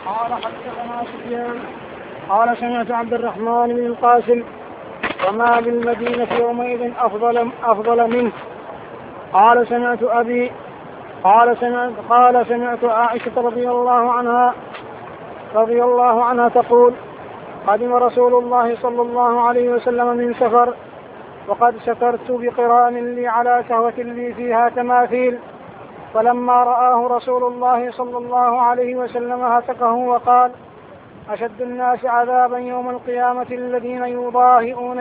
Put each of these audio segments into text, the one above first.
قال حدثنا سفيان قال سمعت عبد الرحمن بن القاسم وما بالمدينة يومئذ أفضل منه. قال سمعت أبي قال سمعت عائشة رضي الله عنها تقول: قدم رسول الله صلى الله عليه وسلم من سفر وقد سترت بقران لي على كهوة لي فيها تماثيل، فلما رآه رسول الله صلى الله عليه وسلم هتكه وقال: أشد الناس عذابا يوم القيامة الذين يضاهئون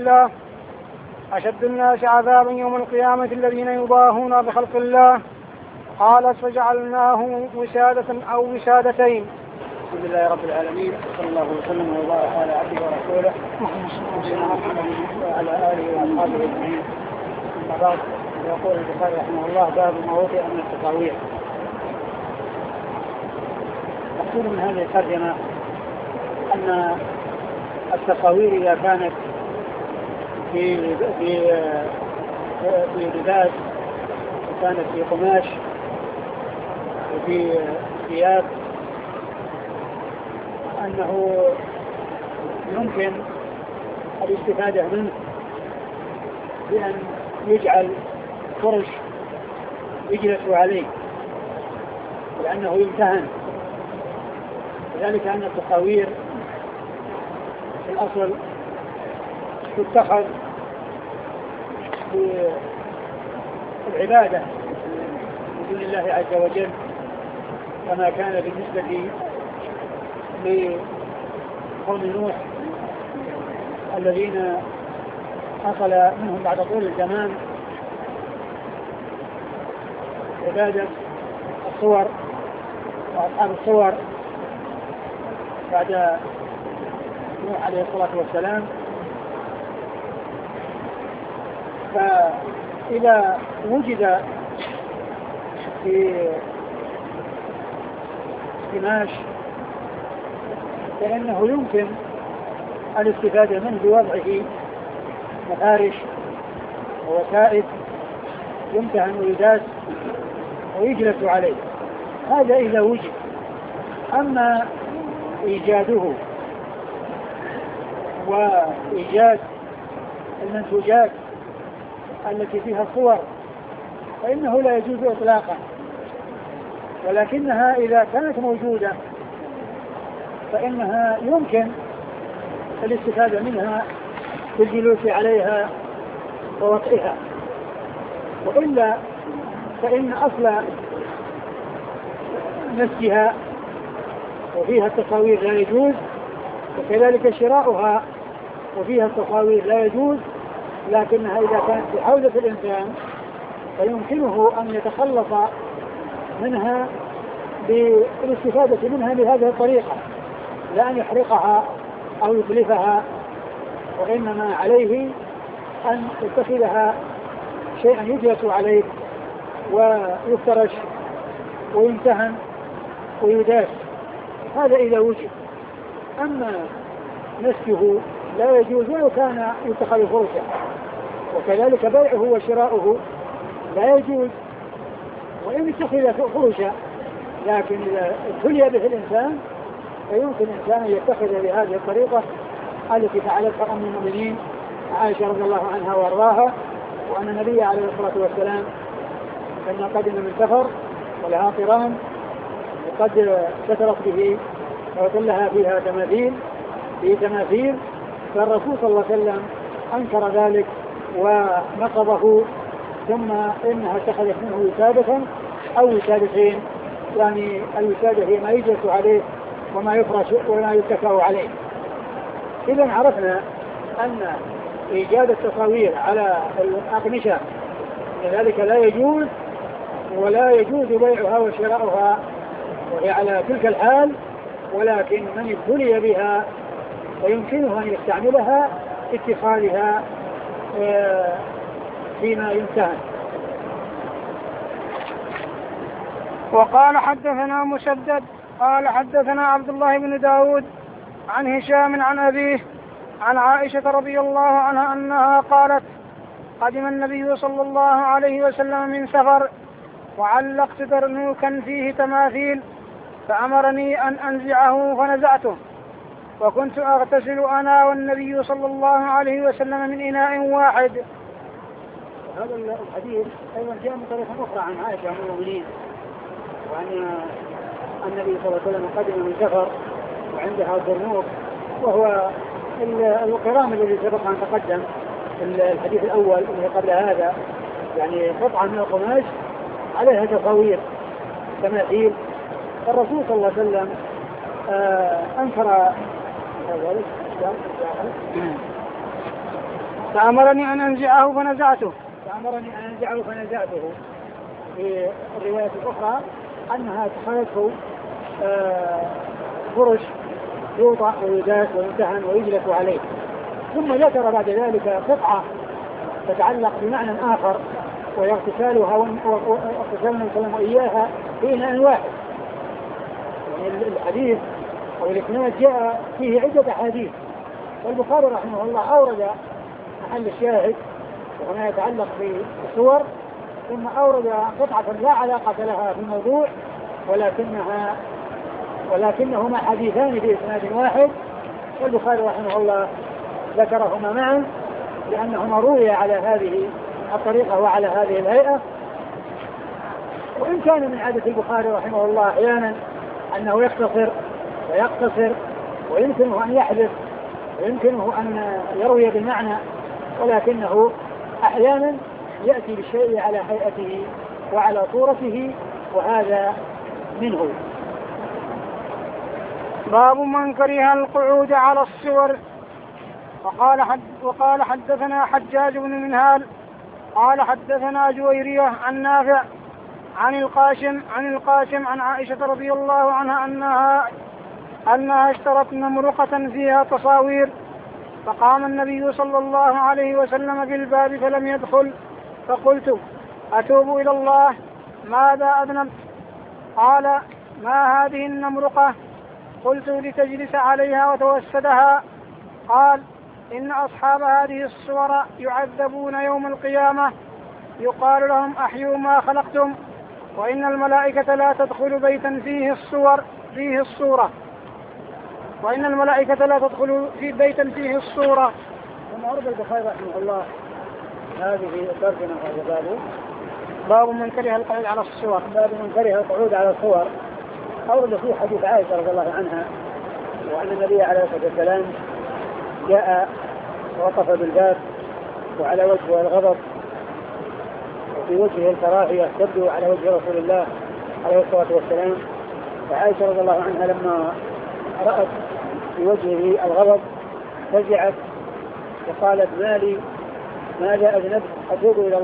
بخلق الله. قالت: فجعلناه وسادة أو وسادتين. الحمد لله رب العالمين، صلى الله وسلم وبارك على عبده ورسوله محمد وعلى آله وأصحابه أجمعين. أما بعد، يقول البخاري رحمه الله: باب ما وضع من التصاوير. مقصود من هذه الترجمة أن التصاوير إذا كانت في لباس، وكانت في قماش وفي ثياب، أنه يمكن الاستفادة منه بأن يجعل فرش يجلس عليه، لأنه يمتهن. وذلك أن التصاوير في الأصل تتخذ بالعبادة من دون الله عز وجل، كما كان بالنسبة لقوم نوح الذين حصل منهم بعد طول الزمان عبادة الصور وأصحاب الصور بعد نوح عليه الصلاة والسلام. فإذا وجد في قماش فإنه يمكن الاستفادة منه بوضعه مفارش ووسائد يمتهن ويداس ويجلس عليه، هذا إذا وجد. أما إيجاده وإيجاد المنتوجات التي فيها الصور فإنه لا يجوز إطلاقا، ولكنها إذا كانت موجودة فإنها يمكن الاستفادة منها بالجلوس عليها ووضعها، وإلا فإن أصل نفسها وفيها التصاوير لا يجوز، وكذلك شراؤها وفيها التصاوير لا يجوز، لكنها إذا كانت في حوزة الإنسان فيمكنه أن يتخلص منها بالاستفادة منها بهذه الطريقة، لا أن يحرقها أو يتلفها، وإنما عليه أن يتخذها شيئا يجلس عليه ويفترش ويمتهن ويداس، هذا إذا وجد. أما نسكه لا يجوز ولو كان يتخذ فرشا، وكذلك بيعه وشراؤه لا يجوز وإن اتخذ فرشا، لكن إذا ابتلي به الإنسان فيمكن الإنسان أن يتخذ بهذه الطريقة التي فعلتها أم المؤمنين عائشة رضي الله عنها وارضاها، وأن النبي عليه الصلاة والسلام لما قدم من سفر ولها قران وقد سترت به وظلها فيها تماثيل، فالرسول صلى الله عليه وسلم أنكر ذلك ونقضه، ثم إنها اتخذت منه وسادة أو وسادتين، يعني الوسادة هي ما يجلس عليه وما يفرش وما يتكأ عليه. إذا عرفنا أن إيجاد التصاوير على الأقمشة لذلك لا يجوز، ولا يجوز بيعها وشراؤها وهي على تلك الحال، ولكن من ابتلي بها ويمكنه أن يستعملها اتخاذها فيما يمتهن. وقال حدثنا مسدد قال حدثنا عبد الله بن داود عن هشام عن أبيه عن عائشة رضي الله عنها أنها قالت: قدم النبي صلى الله عليه وسلم من سفر وعلقت درنوكا فيه تماثيل، فأمرني أن أنزعه فنزعته، وكنت أغتسل أنا والنبي صلى الله عليه وسلم من إناء واحد. هذا الحديث أيضا جاء من طريقة أخرى عن عائشة أم المؤمنين، وأن النبي صلى الله عليه وسلم قدم من سفر وعندها برنوق، وهو القرام الذي سبق أن تقدم الحديث الأول اللي قبل هذا، يعني قطعة من القماش عليها تصاوير تماثيل. الرسول صلى الله عليه وسلم أنكر ذلك، فأمرني أن أنزعه فنزعته. في الرواية الأخرى أنها اتخذته فرش يوضع ويداس ويمتهن ويجلس عليه. ثم ذكر بعد ذلك قطعة تتعلق بمعنى آخر، وهي اغتسالها واغتسالنا وسلم وإياها في إناء واحد. يعني الحديث أو الإسناد جاء فيه عدة أحاديث، والبخاري رحمه الله أورد محل الشاهد وما يتعلق بالصور، ثم أورد قطعة لا علاقة لها في الموضوع، ولكنهما حديثان في إسناد واحد، والبخاري رحمه الله ذكرهما معا لأنهما روي على هذه الطريقة وعلى هذه الهيئة. وإن كان من عادة البخاري رحمه الله أحيانا أنه يختصر ويقتصر، ويمكنه أن يحذف ويمكنه أن يروي بالمعنى، ولكنه أحيانا يأتي بالشيء على هيئته وعلى صورته، وهذا منه. باب من كره القعود على الصور. وقال حدثنا حجاج بن منهال قال حدثنا جويرية عن نافع عن القاسم عن عائشة رضي الله عنها أنها اشترت نمرقة فيها تصاوير، فقام النبي صلى الله عليه وسلم في الباب فلم يدخل، فقلت أتوب إلى الله ماذا أذنبت؟ قال ما هذه النمرقة؟ قلت لتجلس عليها وتوسدها. قال إن أصحاب هذه الصور يعذبون يوم القيامة، يقال لهم أحيوا ما خلقتم، وإن الملائكة لا تدخل بيتا فيه الصورة وإن الملائكة لا تدخل في بيتا فيه الصورة. ثم أرد البخاري رحمه الله هذه الترجمة هذا باب من كره القعود على الصور. باب من كره القعود على الصور. أورد فيه حديث عائشة رضي الله عنها وأن النبي عليه الصلاة والسلام جاء ووقف بالباب وعلى وجهه الغضب وفي وجهه الكراهية تبدو على وجه رسول الله عليه الصلاة والسلام. فعائشة رضي الله عنها لما رأت في وجهه الغضب فزعت وقالت ماذا أذنبت؟ أتوب إلى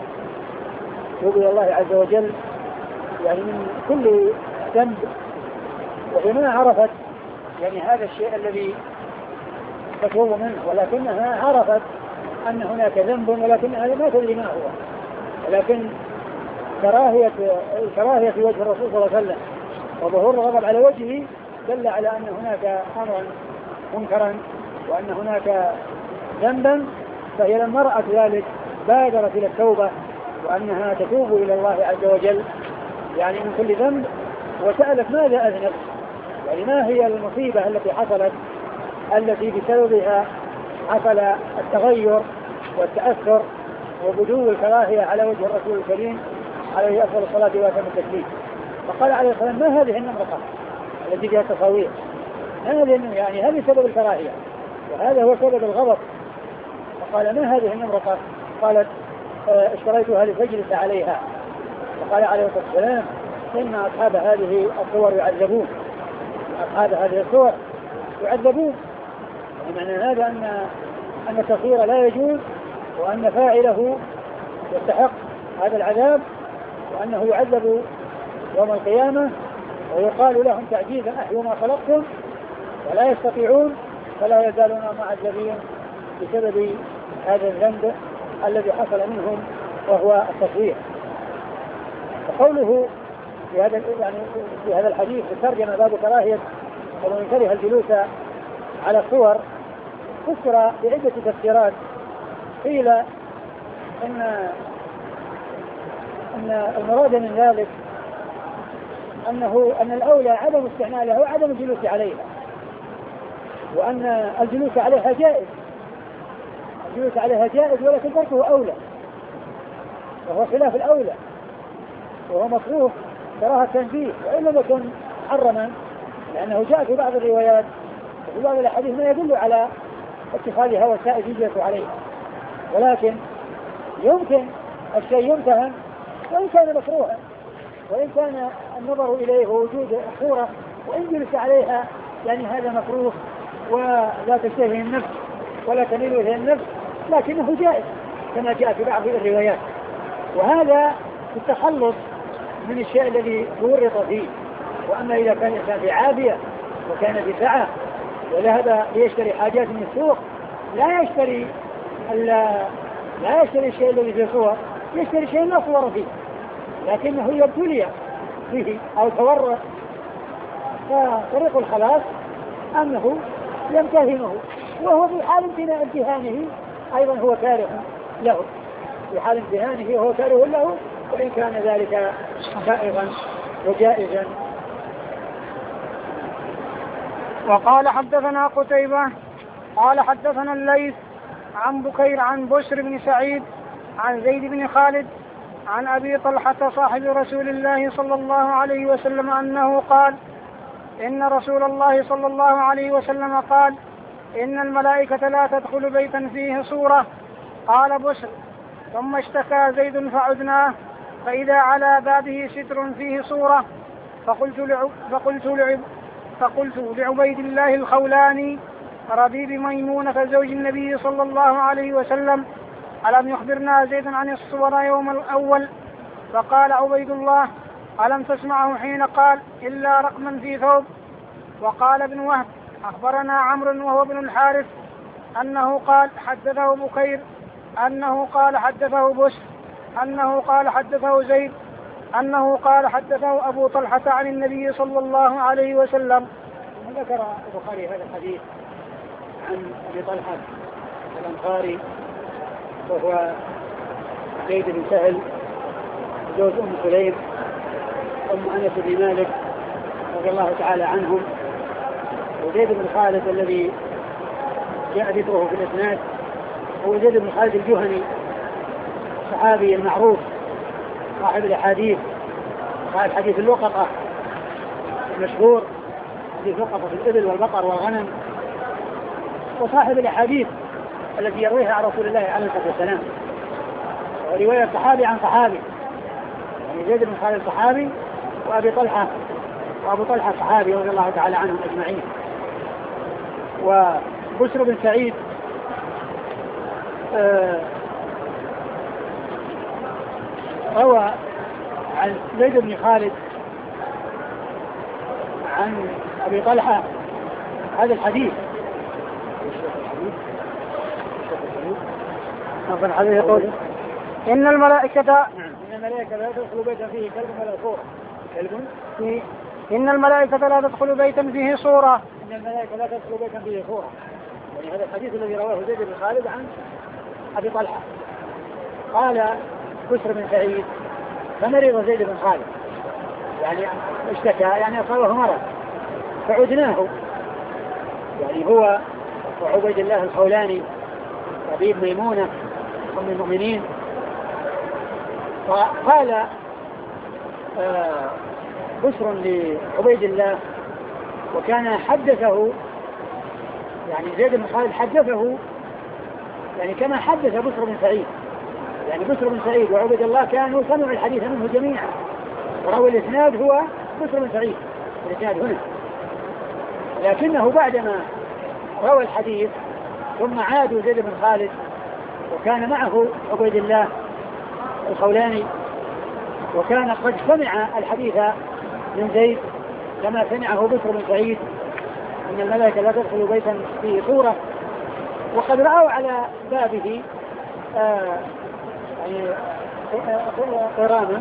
الله عز وجل، يعني من كل ذنب. وبما عرفت يعني هذا الشيء الذي تتوب منه، ولكنها عرفت أن هناك ذنب ولكنها ما تدري ما هو، ولكن الكراهية في وجه الرسول صلى الله عليه وسلم وظهور الغضب على وجهه دل على أن هناك أمرا منكرا وأن هناك ذنبا. فهي لما رأت ذلك بادرت إلى التوبة وأنها تتوب إلى الله عز وجل يعني من كل ذنب، وسألت ماذا أذنب، يعني ما هي المصيبة التي حصلت التي بسببها حصل التغير والتأثر وبدو الكراهية على وجه الرسول الكريم عليه أفضل الصلاة وأتم التسليم. فقال عليه الصلاة والسلام ما هذه النمرقة التي فيها التصاوير؟ يعني هذه سبب الكراهية وهذا هو سبب الغضب. فقال ما هذه النمرقة؟ قالت اشتريتها لتجلس عليها. فقال عليه الصلاة والسلام إن أصحاب هذه الصور يعذبون، أصحاب هذه الصور يعذبون. يعني معنى هذا أن التصوير لا يجوز وأن فاعله يستحق هذا العذاب وأنه يعذب يوم القيامة، ويقال لهم تعجيزا أحيوا ما خلقتم، ولا يستطيعون فلا يزالون معذبين بسبب هذا الذنب الذي حصل منهم وهو التصوير. وقوله في هذا الحديث الترجمة باب كراهية ومن كره الجلوس على الصور فسر بعدة تفسيرات. قيل إن المراد من ذلك أن الأولى عدم استعمالها وعدم الجلوس عليها، وأن الجلوس عليها جائز، الجلوس عليها جائز ولكن تركه أولى، وهو خلاف الأولى، وهو مكروه كراهة تنزيه وإن لم يكن محرما، لأنه جاء في بعض الروايات وفي بعض الأحاديث ما يدل على اتخاذها وسائل يجلس عليها، ولكن يمكن الشيء يمتهن وإن كان مكروها، وإن كان النظر إليه ووجود صورة وإن جلس عليها يعني هذا مكروه ولا تشتهي النفس ولا تميل إليه النفس، لكنه جائز كما جاء في بعض الروايات. وهذا في التخلص من الشيء الذي تورط فيه. وأما إذا كان الإنسان في عافية وكان في سعة وذهب ليشتري حاجات من السوق لا يشتري الشيء الذي في صور، يشتري شيء لا صور فيه لكنه يبتلي فيه أو تورط، فطريق الخلاص أنه يمتهنه، وهو في حال امتهانه أيضا هو كاره له، في حال امتهانه هو كاره له وإن كان ذلك سائغا وجائزا. وقال حدثنا قتيبة قال حدثنا الليث عن بكير عن بشر بن سعيد عن زيد بن خالد عن أبي طلحة صاحب رسول الله صلى الله عليه وسلم أنه قال إن رسول الله صلى الله عليه وسلم قال إن الملائكة لا تدخل بيتا فيه صورة. قال بشر ثم اشتكى زيد فعدناه فإذا على بابه ستر فيه صورة، فقلت لعبيد الله الخولاني ربيب ميمونة زوج النبي صلى الله عليه وسلم ألم يخبرنا زيد عن الصور يوم الأول؟ فقال عبيد الله ألم تسمعه حين قال إلا رقما في ثوب؟ وقال ابن وهب أخبرنا عمرو وهو ابن الحارث أنه قال حدثه بكير أنه قال حدثه بشر أنه قال حدثه زيد أنه قال حدثه أبو طلحة عن النبي صلى الله عليه وسلم. ذكر البخاري هذا الحديث عن أبي طلحة الأنصاري وهو زيد بن سهل زوج أم سليم أم أنس بن مالك رضي الله تعالى عنهم، وزيد بن خالد الذي جاء ذكره في الإسناد هو زيد بن خالد الجهني الصحابي المعروف صاحب الأحاديث، صاحب حديث اللقطة المشهور، حديث لقطة في الإبل والبقر والغنم، وصاحب الأحاديث التي يرويها عن رسول الله عليه الصلاة والسلام، ورواية صحابي عن صحابي، يعني زيد بن خالد صحابي وأبو طلحة صحابي رضي الله تعالى عنهم أجمعين. وبشر بن سعيد روى عن زيد بن خالد عن أبي طلحة هذا الحديث. يقول إن الملائكة لا تدخل بيتا فيه كلب ولا صورة. إن الملائكة لا تدخل بيتا فيه صورة. إن الملائكة لا تدخل بيتا فيه صورة، يعني هذا الحديث الذي رواه زيد بن خالد عن أبي طلحة. قال بشر بن سعيد فمرض زيد بن خالد، يعني اشتكى يعني أصابه مرض فعدناه، يعني هو وعبيد الله الخولاني ربيب ميمونة أم المؤمنين. فقال بشر لعبيد الله وكان حدثه، يعني زيد بن خالد حدثه يعني كما حدث بشر بن سعيد، يعني بشر بن سعيد وعبيد الله كانوا سمعوا الحديث منه جميعا، وروى الإسناد هو بشر بن سعيد الإسناد هنا، لكنه بعدما روى الحديث ثم عادوا زيد بن خالد وكان معه عبيد الله الخولاني، وكان قد سمع الحديث من زيد كما سمعه بشر بن سعيد أن الملائكة لا تدخل بيتا فيه صورة، وقد رأوا على بابه يعني قراما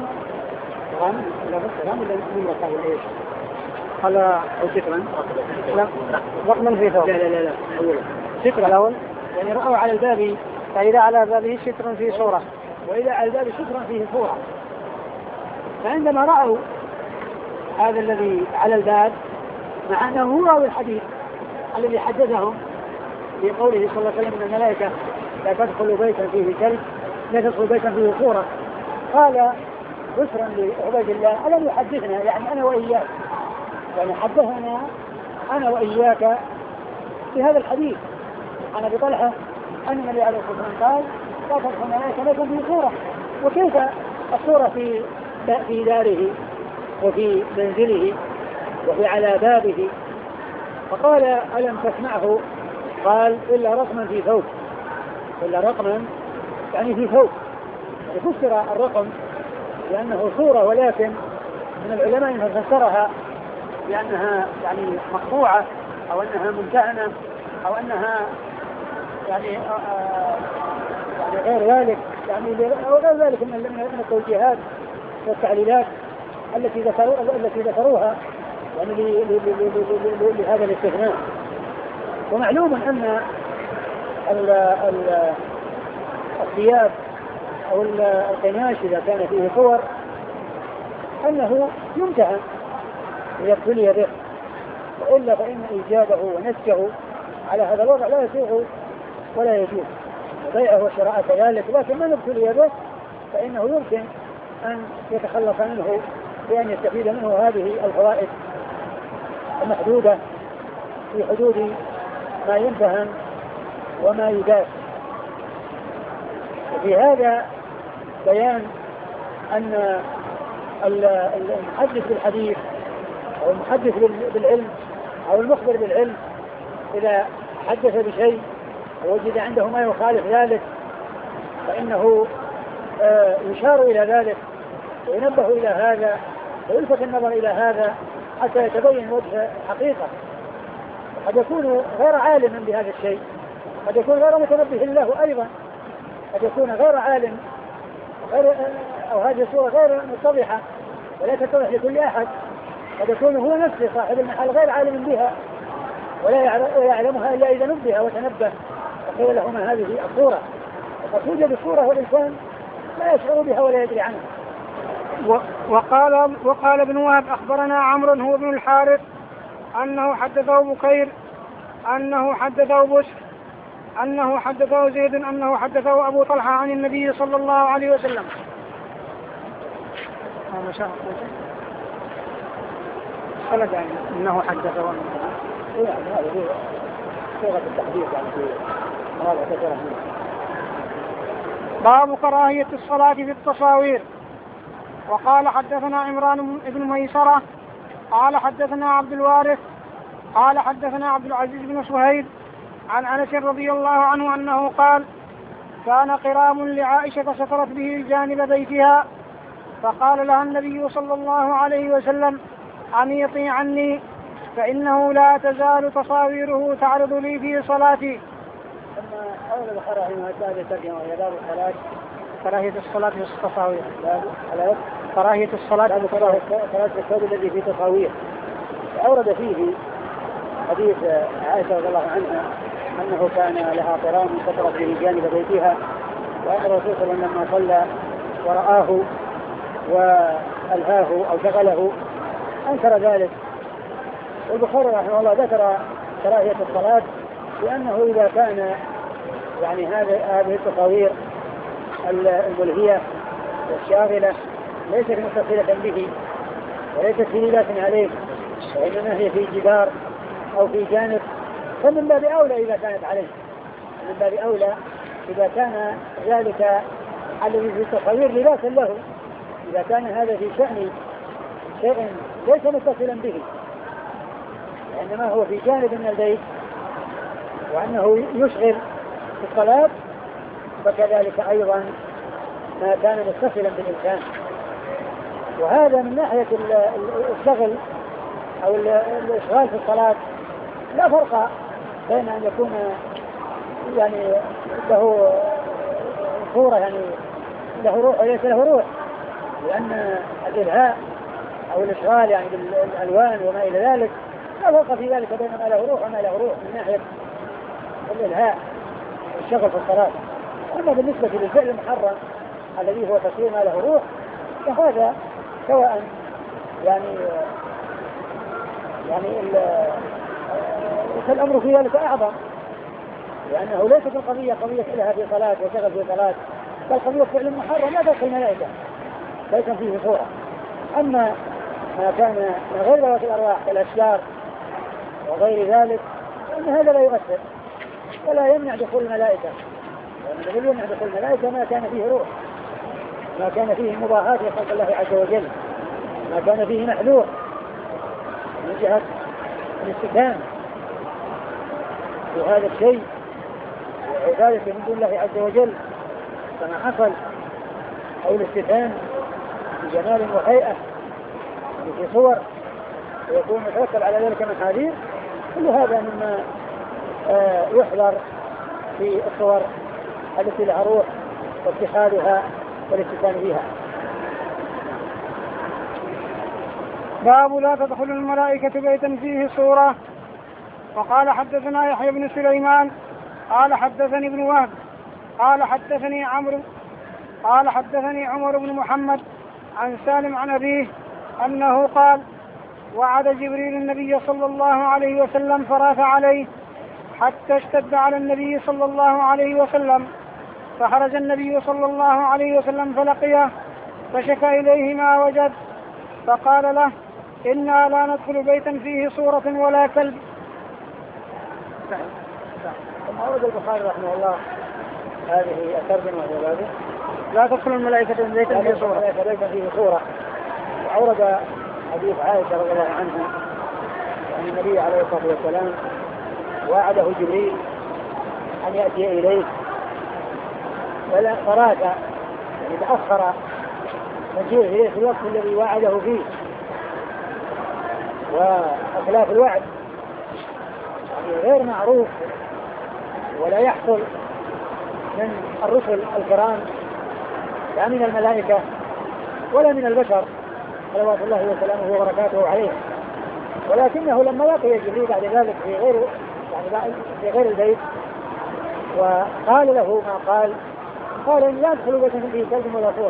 على أو سترا رقما في ثوب. لا أولا سترا الأول، يعني رأوا على الباب، فإذا على بابه ستر فيه صورة، وإذا على الباب سترا فيه صورة. فعندما رأوا هذا الذي على الباب، مع أنه هو راوي الحديث الذي حدثهم في قوله صلى الله عليه وسلم: إن الملائكة لا تدخل بيتا فيه كلب، لا تدخل بيتا فيه صورة. قال بشرا لعبيد الله: ألم يحدثنا يعني أنا وإياك، يعني حدثنا أنا وإياك في هذا الحديث عن أبي طلحة أن النبي عليه الصلاة والسلام قال: لا تدخل الملائكة بيتا فيه صورة. وكيف الصورة في داره وفي منزله وفي على بابه؟ فقال: ألم تسمعه؟ قال: إلا رقما في ثوب. إلا رقما يعني في ثوب. فسر الرقم لأنه صورة، ولكن من العلماء من فسرها لأنها يعني مقطوعة أو أنها ممتهنة أو أنها يعني غير ذلك، يعني أو غير ذلك من التوجيهات والتعليلات التي ذكروها يعني لهذا الاستثناء. ومعلوم أن الثياب أو القماش إذا كان فيه صور أنه يمتهن ويبتلي به، وإلا فإن إيجابه ونسجه على هذا الوضع لا يسوغ ولا يجوز، وبيعه وشراءه كذلك. لكن من ابتلي به فإنه يمكن أن يتخلص منه بأن يستفيد منه هذه الفوائد المحدودة في حدود ما يمتهن وما يداس. وفي هذا بيان أن المحدث بالحديث أو المحدث بالعلم أو المخبر بالعلم إذا حدث بشيء ووجد عنده ما يخالف ذلك فإنه يشار إلى ذلك وينبه إلى هذا ويلفت النظر إلى هذا حتى يتبين وجه الحقيقة. قد يكون غير عالم بهذا الشيء، قد يكون غير متنبه له أيضا، قد يكون غير عالم أو هذه الصورة غير متضحة ولا تتضح لكل أحد، قد يكون هو نفسه صاحب المحل غير عالم بها ولا يعلمها إلا إذا نبه وتنبه وقيل له ما هذه الصورة. وقد توجد الصورة والإنسان لا يشعر بها ولا يدري عنها. وقال ابن وهب: أخبرنا عمرو هو ابن الحارث أنه حدثه بكير أنه حدثه بشر أنه حدثه زيد أنه حدثه أبو طلحة عن النبي صلى الله عليه وسلم. قال يعني أنه حدثه هذا هو صيغة التحديث يعني في هذا كثيرا. باب كراهية الصلاة في التصاوير. وقال: حدثنا عمران بن ميسرة قال حدثنا عبد الوارث قال حدثنا عبد العزيز بن صهيب عن أنس رضي الله عنه أنه قال: كان قرام لعائشة سترت به جانب بيتها، فقال لها النبي صلى الله عليه وسلم: أميطي عني فإنه لا تزال تصاويره تعرض لي في صلاتي. ثم أول البخاري رحمه الله ترجمة إلى باب الصلاة كراهية الصلاة في التصاوير. كراهية الصلاة في الثوب الذي فيه تصاوير. أورد فيه حديث عائشة رضي الله عنها أنه كان لها قرام سترت به جانب بيتها، وأن الرسول صلى الله عليه وسلم لما صلى ورآه وألهاه أو شغله أنكر ذلك. والبخاري رحمه الله ذكر كراهية الصلاة لأنه إذا كان يعني هذه التصاوير الملهية والشاغلة ليست متصلة به وليست في لباس عليه وإنما هي في جدار أو في جانب، فمن باب أولى إذا كانت عليه، من باب أولى إذا كان ذلك الذي في التصوير لباسا له، إذا كان هذا في شأن شيء ليس متصلا به وإنما هو في جانب من البيت وأنه يشغل في الصلاة، فكذلك أيضا ما كان متصلا بالإنسان. وهذا من ناحية الشغل أو الإشغال في الصلاة لا فرق بين أن يكون يعني له صورة يعني له روح وليس له روح، لأن الإلهاء أو الإشغال يعني بالألوان وما إلى ذلك لا فرق في ذلك بين ما له روح وما له روح من ناحية الإلهاء والشغل في الصلاة. أما بالنسبة للفعل المحرم الذي هو تصوير ما له روح فهذا سواء يعني فالأمر في ذلك أعظم، لأنه ليست القضية قضية لها في صلاة وشغل في صلاة، بل قضية فعل محرم لا تدخل الملائكة ليس فيه صورة. أما ما كان من غير ذوات الأرواح كالأشجار وغير ذلك فإن هذا لا يؤثر ولا يمنع دخول الملائكة، لأن الذي يمنع دخول الملائكة ما كان فيه روح، ما كان فيه مباهاة لخلق الله عز وجل، ما كان فيه محذور من جهة الاستكان في هذا الشيء وعبادته من دون الله عز وجل كما حصل، أو الاستكان بجمال وهيئة في صور ويكون مترتب على ذلك محاذير. كل هذا مما يحذر في الصور التي لها روح واتخاذها والاستكان بها. باب لا تدخل الملائكة بيتا فيه صورة. وقال حدثنا يحيى بن سليمان قال حدثني ابن وهب قال حدثني عمر بن محمد عن سالم عن أبيه أنه قال وعد جبريل النبي صلى الله عليه وسلم فراث عليه حتى اشتد على النبي صلى الله عليه وسلم، فخرج النبي صلى الله عليه وسلم فلقيه فشكى إليه ما وجد، فقال له إنا لا ندخل بيتا فيه صورة ولا كلب. ثم أورد البخاري رحمه الله هذه الترجمة وهي لا تدخل الملائكة بيتا فيه صورة. وأورد حديث عائشة رضي الله عنها أن النبي عليه الصلاة والسلام وعده جبريل أن يأتي إليه فراث يعني تأخر مجيء إليه في الوقت الذي وعده فيه، وأخلاف الوعد يعني غير معروف ولا يحصل من الرسل الكرام لا من الملائكة ولا من البشر صلوات الله وسلامه وبركاته عليه، ولكنه لما لقي جبريل بعد ذلك في غير البيت وقال له ما قال إن لا يدخل بيتا فيه كلب ولا صورة،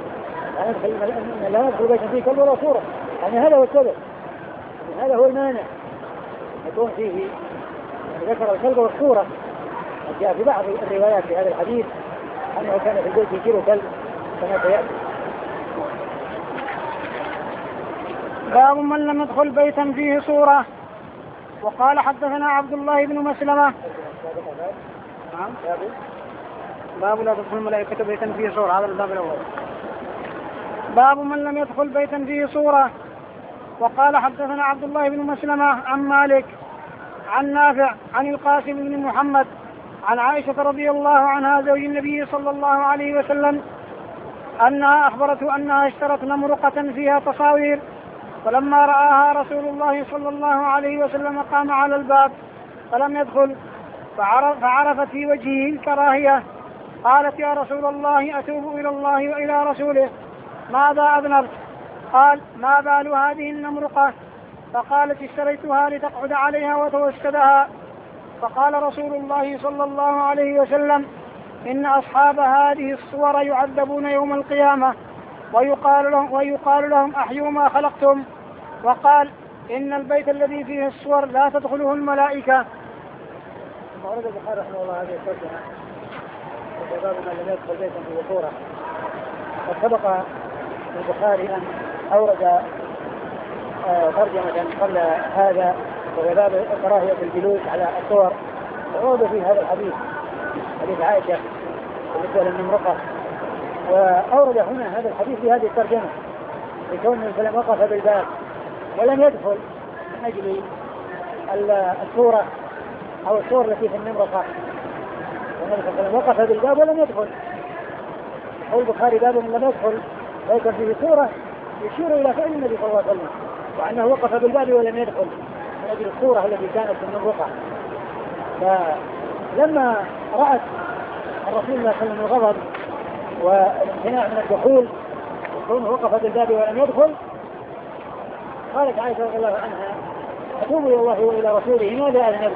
لا يدخل بيتا فيه كلب ولا صورة، يعني هذا هو السبب، هذا هو المانع يكون فيه يعني ذكر الكلب والصورة. جاء في بعض الروايات في هذا الحديث أنه كان في البيت يجير كلب كما سيأتي. باب من لم يدخل بيتا فيه صورة. وقال حدثنا عبد الله بن مسلمة باب لا تدخل الملائكة بيتا فيه صورة، هذا الباب الأول. باب من لم يدخل بيتا فيه صورة. وقال حدثنا عبد الله بن مسلمة عن مالك عن نافع عن القاسم بن محمد عن عائشة رضي الله عنها زوج النبي صلى الله عليه وسلم أنها أخبرته أنها اشترت نمرقة فيها تصاوير، فلما رآها رسول الله صلى الله عليه وسلم قام على الباب فلم يدخل، فعرفت في وجهه الكراهية، قالت يا رسول الله أتوب إلى الله وإلى رسوله، ماذا أذنبت؟ قال ما بال هذه النمرقة؟ فقالت اشتريتها لتقعد عليها وتوسدها. فقال رسول الله صلى الله عليه وسلم إن أصحاب هذه الصور يعذبون يوم القيامة ويقال لهم أحيوا ما خلقتم. وقال إن البيت الذي فيه الصور لا تدخله الملائكة. ورد البخاري رحمه الله هذه الترجمة وباب من لم يدخل بيتا فيه صورة. قد سبق البخاري أن أورد ترجمة قبل هذا وهي باب كراهية الجلوس على الصور، وأورد في هذا الحديث حديث عائشة بالنسبة للنمرقة، وأورد هنا هذا الحديث في هذه الترجمة لكون النبي صلى الله عليه وسلم وقف بالباب ولم يدخل من أجل الصورة أو الصور التي في النمرقة، والنبي صلى الله عليه وسلم وقف بالباب ولم يدخل. قول البخاري باب من لم يدخل ليس فيه صورة يشير إلى فعل النبي صلى الله عليه وسلم، وأنه وقف بالباب ولم يدخل من أجل الصورة التي كانت في النمرقة. فلما رأت الرسول صلى الله عليه وسلم الغضب والامتناع من الدخول وكونه وقف بالباب ولم يدخل، قالت عائشة رضي الله عنها أتوب إلى الله وإلى رسوله ماذا أذنبت؟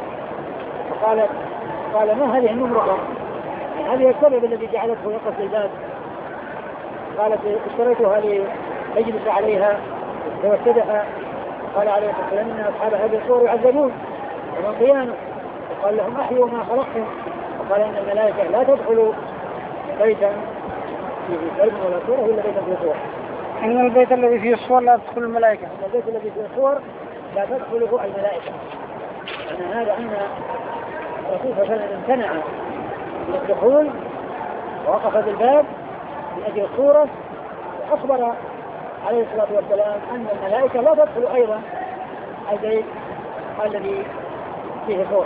قال ما هذه النمرقة؟ هذه السبب الذي جعلته يقف بالباب. قالت اشتريتها لأجلس عليها فوسدها. قال عليه الصلاة والسلام إن أصحاب هذه الصور يعذبون يوم القيامة، وقال لهم أحيوا ما خلقتم، وقال إن الملائكة لا تدخل بيتا فيه كلب ولا صورة إلا بيتا فيه صور. إن البيت الذي فيه الصور لا تدخل الملائكة. إن البيت الذي فيه الصور لا تدخله الملائكة. يعني هذا أن الرسول صلى الله عليه وسلم امتنع من الدخول ووقف بالباب من أجل الصورة، وأخبر عليه الصلاة والسلام أن الملائكة لا تدخل أيضا البيت الذي فيه صورة.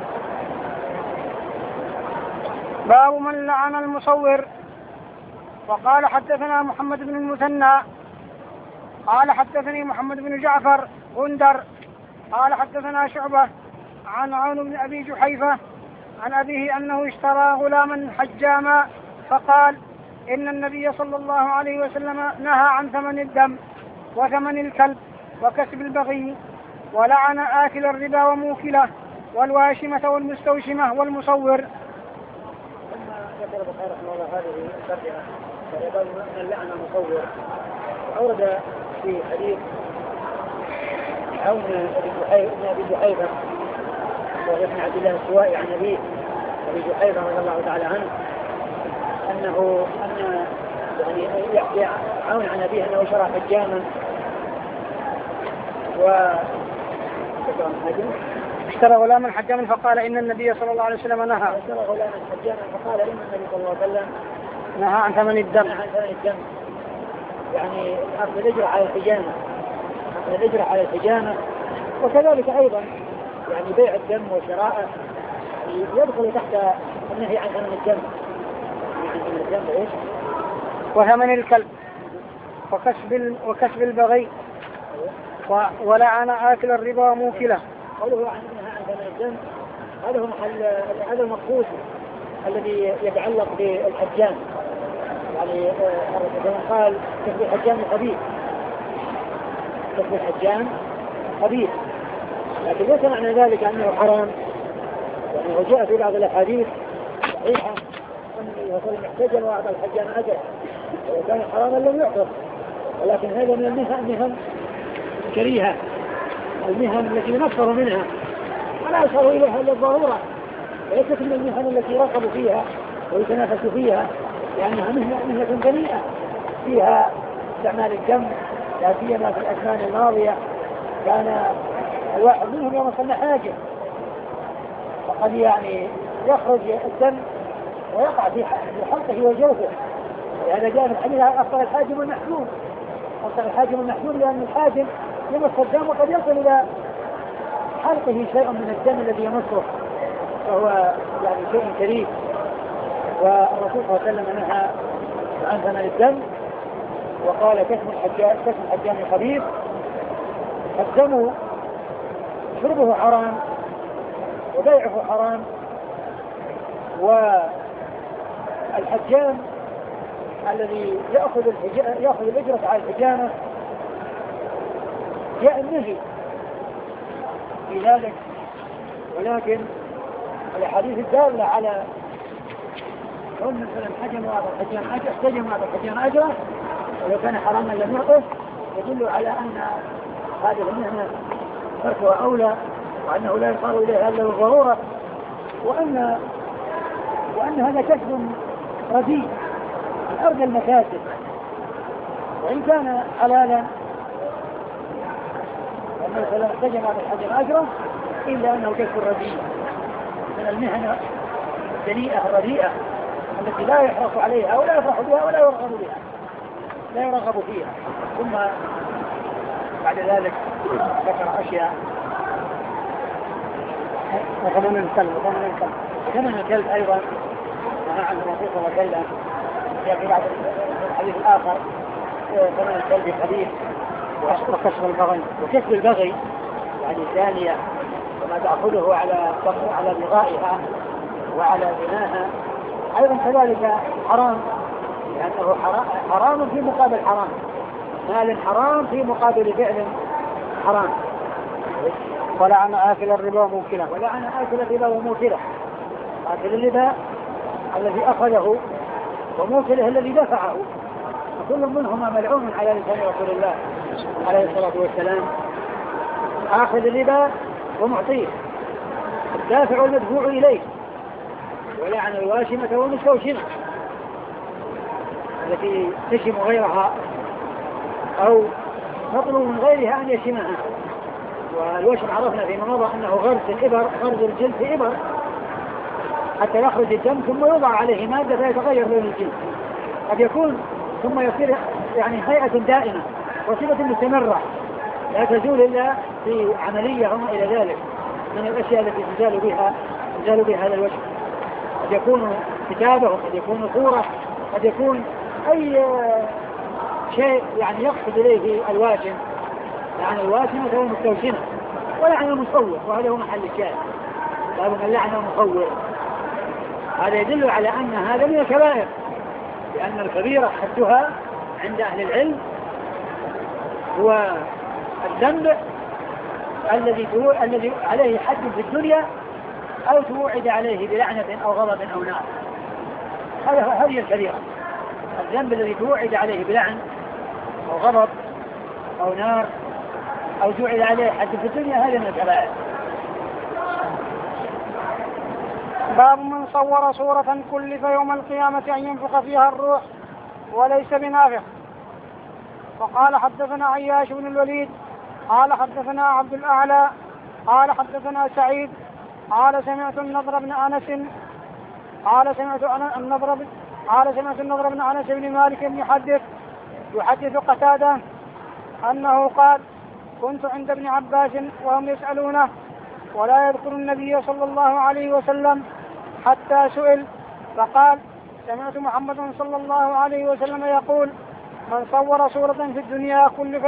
باب من لعن المصور. وقال حدثنا محمد بن المثنى قال حدثني محمد بن جعفر غندر قال حدثنا شعبة عن عون بن أبي جحيفة عن أبيه أنه اشترى غلاما حجاما فقال إن النبي صلى الله عليه وسلم نهى عن ثمن الدم وثمن الكلب وكسب البغي، ولعن آكل الربا وموكله والواشمة والمستوشمة والمصور. ثم ذكر البخاري رحمه الله هذه الترجمة فيقول من لعن المصور. أورد في حديث عون بن أبي جحيفة وهو ابن عبد الله السوائي عن أبيه أبي جحيفة رضي الله تعالى عنه أنه يعني يحكي عون عن أبيه أنه شرى حجاما اشترى غلاما حجاما فقال إن النبي صلى الله عليه وسلم نهى. اشترى غلاما حجاما فقال إن النبي صلى الله عليه وسلم نهى عن ثمن الدم. نهى عن ثمن الدم، يعني أخذ الأجر على الحجامة، أخذ الأجر على الحجامة. وكذلك أيضا يعني بيع الدم وشراءه يدخل تحت النهي عن ثمن الدم. عن ثمن الدم إيش؟ وثمن الكلب وكسب البغي ولعن آكل الربا وموكله. قوله عن ثمن الدم هذا هو محل، هذا المقصود الذي يتعلق بالحجام. يعني الرسول قال كسب الحجام خبيث، كسب الحجام خبيث، لكن ليس معنى ذلك أنه حرام. يعني وجاء في بعض الأحاديث صحيحة أن النبي صلى الله عليه وسلم احتجم وأعطى الحجام أجر، ولو كان حراما لم يعطى. ولكن هذا من المهن كريهة، المهن التي ينفر منها ولا يشعر إليها إلا الضرورة، وليست من المهن التي يرغب فيها ويتنافس فيها، لأنها مهنة دنيئة فيها استعمال الدم، لا سيما في الأزمان الماضية. كان الواحد منهم يوم صلى حاجة فقد يعني يخرج الدم ويقع في حلقه وجوفه، لهذا جاء في الحديث أفطر الحاجم المحجوم، أفطر الحاجم المحجوم لأن الحاجم يمس الدم وقد يصل إلى حلقه شيء من الدم الذي يمسه، فهو يعني شيء كريم. والرسول صلى الله عليه وسلم نهى عن ثمن الدم وقال كسب الحجام خبيث. الدم شربه حرام وبيعه حرام، والحجام الذي يأخذ الأجرة على الحجامة جاء النهي في ذلك، ولكن الأحاديث الدالة على كون مثلا حجم هذا الحجام أجر، احتجم هذا الحجام أجره ولو كان حراما لم يعطه، يدل على أن هذه المهنة تركها أولى، وأنه لا يصار إليها إلا بالضرورة، وأن هذا كسب رديء من أرض المكاسب، وإن كان حلالا وأنه فلا احتجم هذا الحجم أجره إلا أنه كسب رديء من المهنة الدنيئة الرديئة التي لا يحرص عليها ولا يفرح بها ولا يرغب بها، لا يرغب فيها. ثم بعد ذلك ذكر أشياء وثمن الكلب أيضا نهى عنه الرسول صلى الله عليه وسلم في بعض الحديث الآخر. ثمن الكلب خبيث وكسب البغي يعني ثانية وما تأخذه على بغائها وعلى بناها أيضا كذلك حرام، لأنه حرام في مقابل حرام، مال حرام في مقابل فعل حرام. ولعن آكل الربا وموكله. ولعن آكل الربا وموكله، آكل الربا الذي أخذه وموكله الذي دفعه، وكل منهما ملعون على لسان رسول الله عليه الصلاة والسلام آخذ الربا ومعطيه، الدافع المدفوع إليه، ولعن الواشمة والمستوشمة التي تشم غيرها أو تطلب من غيرها أن يشمها. والوشم عرفنا فيما مضى أنه غرز الإبر، غرز الجلد في إبر حتى يخرج الدم ثم يوضع عليه مادة فيتغير لون الجلد، قد يكون ثم يصير يعني هيئة دائمة وصفة مستمرة لا تزول إلا في عملية وما إلى ذلك من الأشياء التي تزال بها هذا الوشم. قد يكون كتابه، قد يكون صورة، قد يكون أي شيء يعني يقصد إليه الواشم. لعن الواشمة والمستوشمة ولعن المصور، وهذا هو محل الشاهد، باب من لعن المصور. هذا يدل على أن هذا من الكبائر، لأن الكبيرة حدها عند أهل العلم هو الذنب الذي عليه حد في الدنيا أو توعد عليه بلعنة أو غضب أو نار. هذه الكبيرة، الذنب الذي توعد عليه بلعن أو غضب أو نار أو توعد عليه حد في الدنيا، هذا من الكبائر. باب من صور صورة كلف يوم القيامة أن ينفخ فيها الروح وليس بنافخ. وقال حدثنا عياش بن الوليد قال حدثنا عبد الأعلى قال حدثنا سعيد قال سمعت النضر بن أنس بن مالك يحدث قتادة أنه قال: كنت عند ابن عباس وهم يسألونه ولا يذكر النبي صلى الله عليه وسلم حتى سئل فقال: سمعت محمد صلى الله عليه وسلم يقول: من صور صورة في الدنيا كلف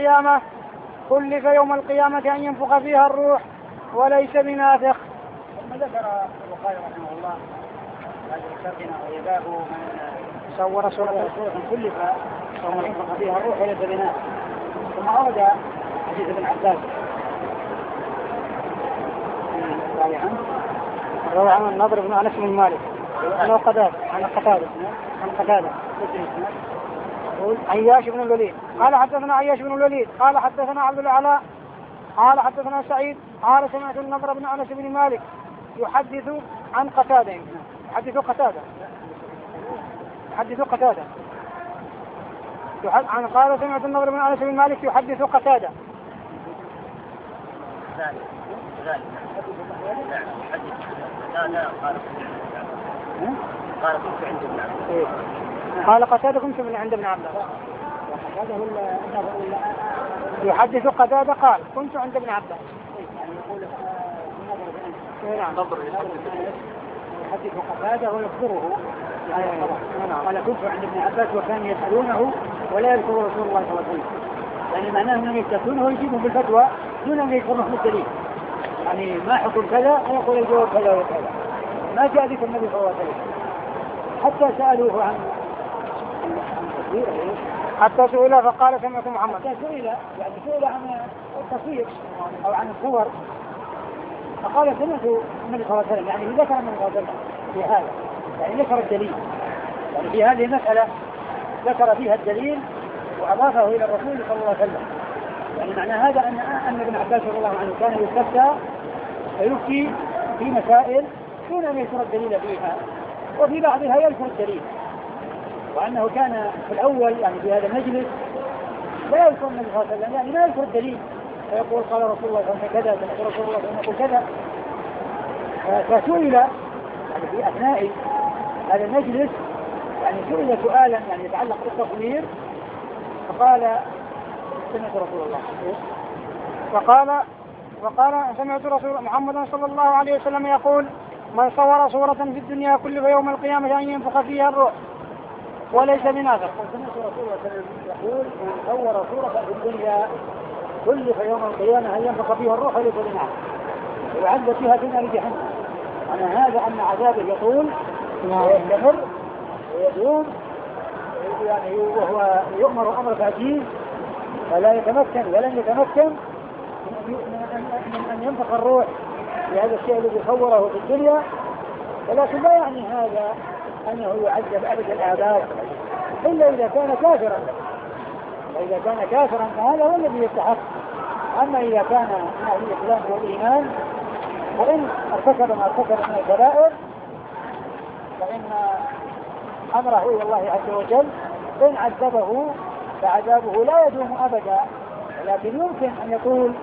يوم القيامة أن ينفخ فيها الروح وليس بنافخ. ثم ذكر البخاري رحمه الله هذا الشرطنا ويباب من صور صورة كلف أن ينفخ فيها الروح وليس بنافخ. ثم أورد حديث ابن عباس روى عن النضر بن أنس بن مالك عن قتادة عياش بن الوليد قال حدثنا عياش بن الوليد قال حدثنا عبد الأعلى قال حدثنا سعيد قال سمعت النضر بن أنس بن مالك يحدث عن قتادة يحدث قتادة قال سمعت النضر بن أنس بن مالك يحدث قتادة. قال قتادة كنت عند ابن عباس يحدث قتادة قال كنت عند ابن عباس يحدث قتادة ويخبره قال كنت عند ابن عباس وكان يسألونه ولا يذكر رسول الله صلى الله عليه وسلم، يعني معناه أنهم يستفتونه ويجيبهم بالفتوى دون أن يذكرهم الدليل، يعني ما حكم كذا ويقول الجواب كذا وكذا، ما جاء ذكر النبي صلى الله عليه وسلم. حتى سألوه عن التصوير، حتى سئل فقال سمعت محمد. حتى سئل عن التصوير أو عن الصور فقال سمعت النبي صلى الله عليه وسلم، يعني ذكر النبي صلى الله عليه وسلم في هذا، يعني ذكر الدليل، يعني في هذه المسألة ذكر فيها الدليل وأضافه إلى الرسول صلى الله عليه وسلم. يعني معنى هذا أن ابن عباس رضي الله عنه كان يستفتى ويفتي في مسائل دون أن يذكر الدليل فيها، وفي بعضها يذكر الدليل، وأنه كان في الأول يعني في هذا المجلس لا يذكر النبي صلى الله عليه وسلم، يعني لا يذكر الدليل، فيقول قال رسول الله صلى الله عليه وسلم كذا، سمعت رسول الله صلى الله عليه وسلم يقول كذا. فسئل يعني في أثناء هذا المجلس يعني سئل سؤالا يعني يتعلق بالتصوير فقال سمعت رسول الله وقال سمعت رسول محمد صلى الله عليه وسلم يقول: من صور صورة في الدنيا كلف يوم القيامة أن ينفخ فيها الروح وليس بنافخ. سمعت رسول الله صلى الله عليه وسلم يقول: من صور صورة في الدنيا كلف يوم القيامة أن ينفخ فيها الروح وليس بنافخ ويعذب فيها في نار جهنم. أنا هذا أن عذابه يطول ويستمر ويدوم، يعني وهو يؤمر أمر عجيب فلا يتمكن ولن يتمكن من أن ينفخ الروح بهذا الشيء الذي صوره في الدنيا، ولكن لا يعني هذا أنه يعذب أبد الآباد إلا إذا كان كافرا، فإذا كان كافرا فهذا هو الذي يستحق. أما إذا كان من أهل الإسلام والإيمان فإن ارتكب ما ارتكب من الكبائر فإن أمره إلى الله عز وجل، إن عذبه فعذابه لا يدوم أبدا، لكن يمكن أن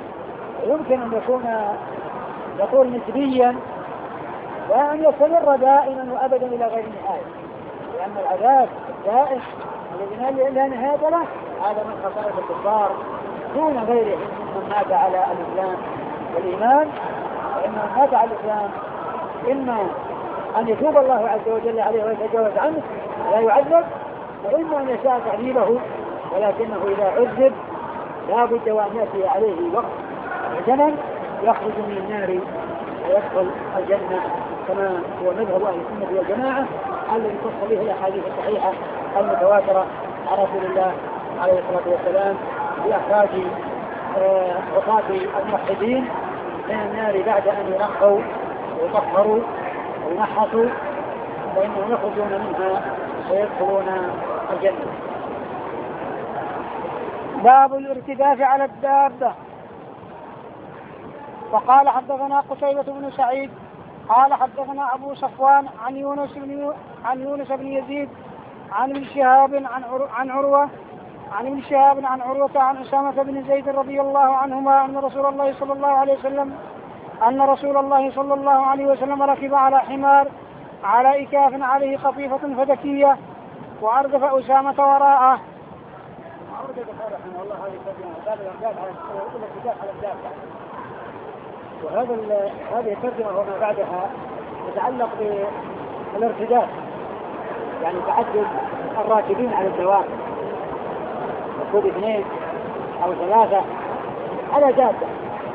يكون نسبيا، وأن يستمر دائما وأبدا إلى غير نهاية، لأن العذاب الدائم الذي لا نهاية له هذا من خصائص الكفار دون غيرهم من مات على الإسلام والإيمان. فإن من مات على الإسلام إما أن يتوب الله عز وجل عليه ويتجاوز عنه لا يعذب، وإما أن يشاء تعذيبه، ولكنه إذا عذب لا بد وأن يأتي عليه وقت زمن يخرج من النار ويدخل الجنة، كما هو مذهب أهل السنة والجماعة الذي تصل به الأحاديث الصحيحة المتواترة عن رسول الله عليه الصلاة والسلام بإخراج عصاة الموحدين من النار بعد أن ينقوا ويطهروا وينحصوا، فإنهم يخرجون منها ويدخلون الجنة. باب الارتداف على الدابة. وقال حدثنا قتيبة بن سعيد قال حدثنا أبو صفوان عن يونس بن يزيد عن ابن شهاب عن عروة عن أسامة بن زيد رضي الله عنهما أن رسول الله صلى الله عليه وسلم ركب على حمار على إكاف عليه قطيفة فدكية وأردف أسامة وراءه. وهذه الترجمة وما بعدها تتعلق بالارتداد، يعني تعدد الراكبين على الدواب، ركوب 2 أو 3 على دابة.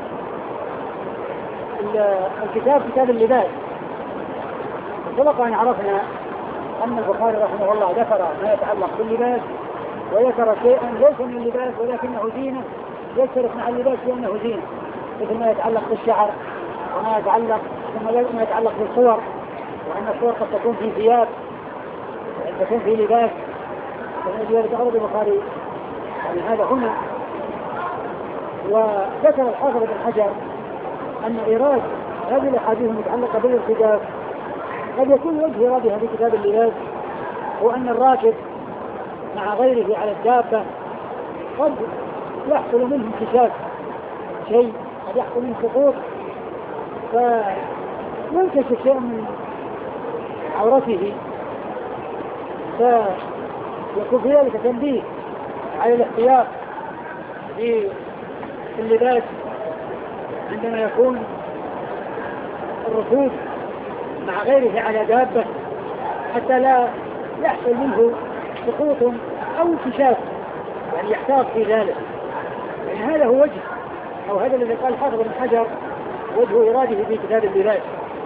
الكتاب كتاب اللباس، سبق أن عرفنا أن البخاري رحمه الله ذكر ما يتعلق باللباس، وذكر شيئا ليس من اللباس ولكنه زينة، يشترك مع اللباس لأنه زينة، مثل ما يتعلق بالشعر وما يتعلق بالصور، وأن الصور قد تكون في ثياب وقد تكون في لباس. فلذلك أخرج البخاري يعني هذا هنا. وذكر الحافظ بن حجر أن إيراد هذه الأحاديث المتعلقة بالارتداد قد يكون وجه إيرادها في كتاب اللباس هو أن الراكب مع غيره على الدابة قد يحصل منه انكشاف شيء، قد يحصل منه سقوط، فينكشف شيء من عورته، فيكون في ذلك تنبيه على الاحتياط في اللباس عندما يكون الركوب مع غيره على دابة، حتى لا يحصل منه سقوط أو انكشاف، يعني يحتاط في ذلك. يعني هذا هو وجه، أو هذا الذي قال حافظ بن حجر وجه إراده في كتاب اللباس.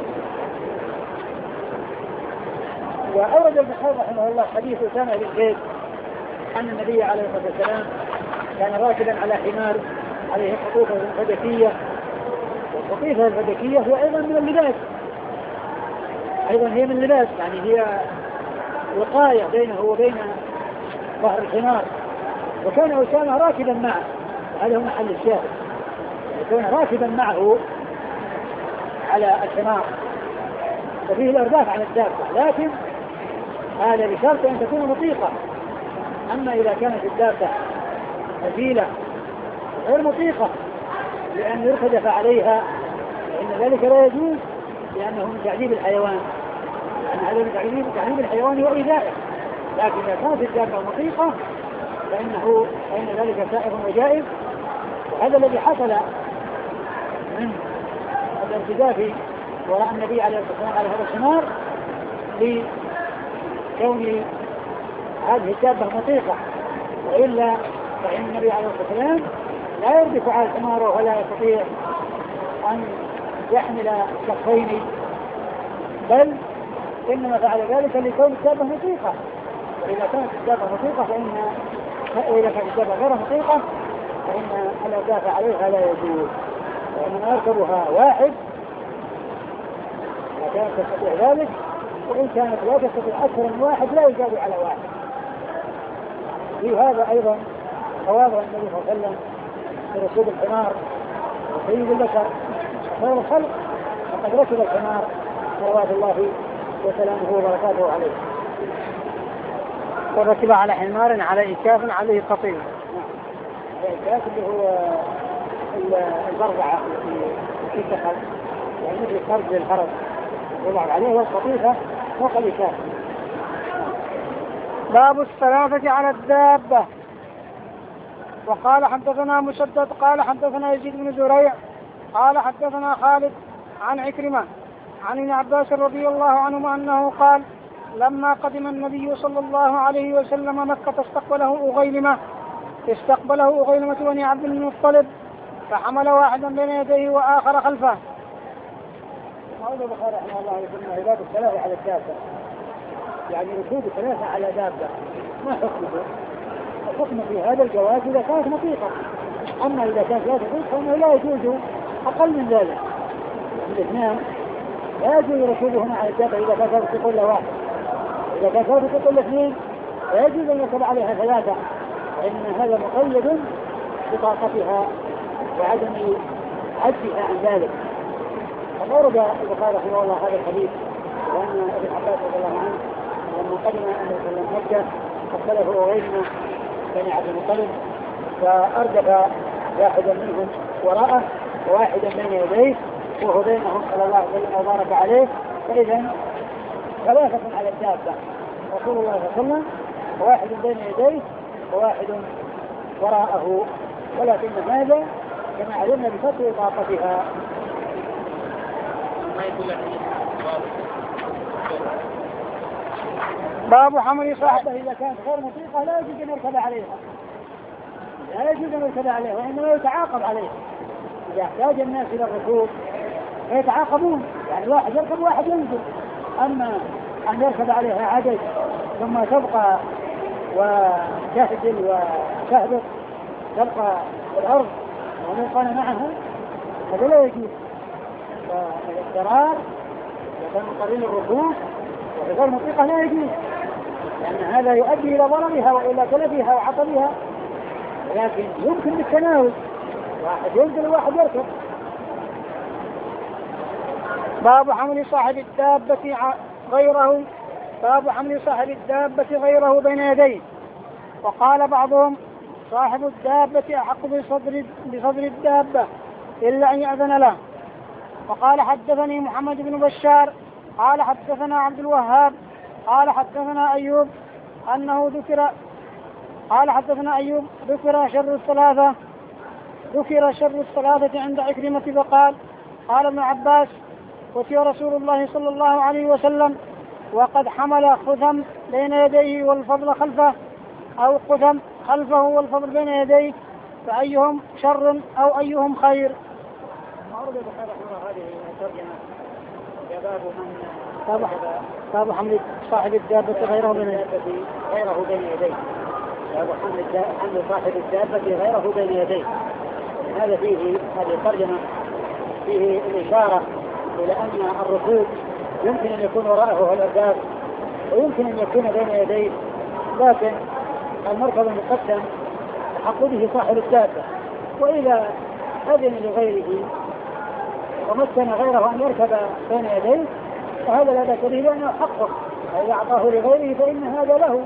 وأورد ابن حجر رحمه الله حديث أسامة بن زيد أن النبي عليه الصلاة والسلام كان راكبا على حمار عليه قطيفة فدكية، والقطيفة الفدكية هو أيضا من اللباس، أيضا هي من اللباس، يعني هي وقاية بينه وبين ظهر الحمار. وكان أسامة راكبا معه، هذا هو محل الشاهد، كان راكبا معه على الحمار، وفيه الأرداف على الدابة، لكن هذا بشرط أن تكون مطيقة. أما إذا كانت الدابة هزيلة غير مطيقة لأن يرتدف عليها فإن ذلك لا يجوز، لأنه من تعذيب الحيوان، لأن هذا من تعذيب الحيوان وإيذائه. لكن إذا كانت الدابة مطيقة فإن ذلك سائغ وجائز. وهذا الذي حصل من الارتداف وراء النبي عليه الصلاة والسلام على هذا الحمار لكون هذه الدابة مطيقة، وإلا فإن النبي عليه الصلاة والسلام لا يردف على الحمار ولا يستطيع أن يحمل شخصين، بل إنما فعل ذلك لكون الدابة مطيقة. وإذا كانت الدابة مطيقة وإذا كانت الدابة غير مطيقة فإن الإرداف عليها لا يجوز، وإنما يركبها واحد إذا كانت تستطيع ذلك، وإن كانت لا تستطيع أكثر من واحد لا يزاد على واحد. في هذا أيضا تواضع النبي صلى الله عليه وسلم بركوب الحمار وسيد البشر خير الخلق فقد ركب الحمار صلوات الله وسلامه وبركاته عليه. وركب على حمار على إكاف عليه قطيع. الإكاف اللي هو البرزعة في الدخل يعني مثل الخرج للفرس يوضع عليه والقطيفة فوق الإكاف. باب الثلاثة على الدابة. وقال حدثنا مسدد قال حدثنا يزيد بن زريع قال حدثنا خالد عن عكرمة عن ابن عباس رضي الله عنهما أنه قال لما قدم النبي صلى الله عليه وسلم مكة استقبله أغيلمة بن عبد المطلب فحمل واحدا بين يديه وآخر خلفه. قال البخاري رحمه الله يقول باب الثلاثة على الدابة يعني ركوب ثلاثة على دابة ما حكمه؟ الحكم في هذا الجواز إذا كانت نطيقة، أما إذا كانت لا تطيق فإنه لا يجوز أقل من ذلك. الاثنان لا يجوز ركوبهما على الدابة إذا كانت تطيق إلا واحد، إذا كانت تطيق إلا اثنين لا يجوز أن يركب عليها ثلاثة، فإن هذا مقيد بطاقتها وعدم عجزها عن ذلك. فأورد البخاري رحمه الله هذا الحديث وأن ابن عباس رضي الله عنه لما قدم النبي صلى الله عليه وسلم مكة قتله أغيلمة بن عبد المطلب فأردف واحدا منهم وراءه وواحدا بين يديه وهو بينهم صلى الله عليه وسلم وبارك عليه. فإذا ثلاثة على الدابة رسول الله صلى الله عليه وسلم وواحد بين يديه وواحد وراءه، ولكن هذا كما علمنا بفتح طاقتها. باب حمل صاحبه إذا كانت غير مطيقة لا يجوز أن يركب عليها، وإنما يتعاقب عليها. إذا احتاج الناس إلى الركوب فيتعاقبون، يعني واحد يركب واحد ينزل. أما أن يركب عليها عدد ثم تبقى وتهدل وتهبط تبقى في الأرض ومن كان معها هذا لا يجوز. فالاضطرار إذا كان مضطرين الركوب وغير مطيقة لا يجوز، لأن هذا يؤدي إلى ضررها وإلى تلفها وعطلها، ولكن يمكن بالتناول واحد ينزل وواحد يركب. باب حمل صاحب الدابة غيره بين يديه. وقال بعضهم صاحب الدابة أحق بصدر الدابة إلا أن يأذن له. وقال حدثني محمد بن بشار قال حدثنا عبد الوهاب قال حدثنا أيوب أنه ذكر شر الثلاثة عند عكرمة فقال قال ابن عباس أتي رسول الله صلى الله عليه وسلم وقد حمل خثم بين يديه والفضل خلفه أو خثم خلفه والفضل بين يديه فأيهم شر أو أيهم خير. باب حمل صاحب الدابة غيره بين يديه. باب حمل صاحب الدابة غيره بين يديه. هذا فيه هذه الترجمة فيه الإشارة إلى أن الركوب يمكن أن يكون وراءه الأرداف ويمكن أن يكون بين يديه، لكن المركب المقدم حق به صاحب الدابة، وإذا أذن لغيره ومكن غيره أن يركب بين يديه فهذا لا بأس به لأنه حقه، فإذا أعطاه لغيره فإن هذا له.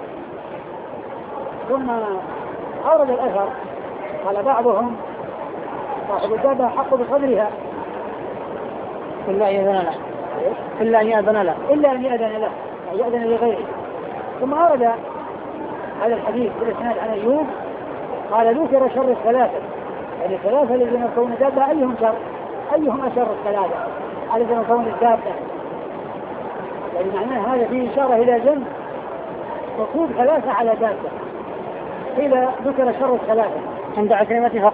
ثم عرض الأثر قال بعضهم صاحب الدابة حق بصدرها إلا أن يأذن له يأذن لغيره. ثم عرض هذا الحديث بالإسناد عن أيوب قال ذكر شر الثلاثة، يعني الثلاثة الذين يركبون الدابة أيهم أشر الثلاثة الذين يركبون الدابة، يعني معناه هذا فيه إشارة إلى جنب ركوب ثلاثة على دابة. إذا ذكر شر الثلاثة عند عكرمة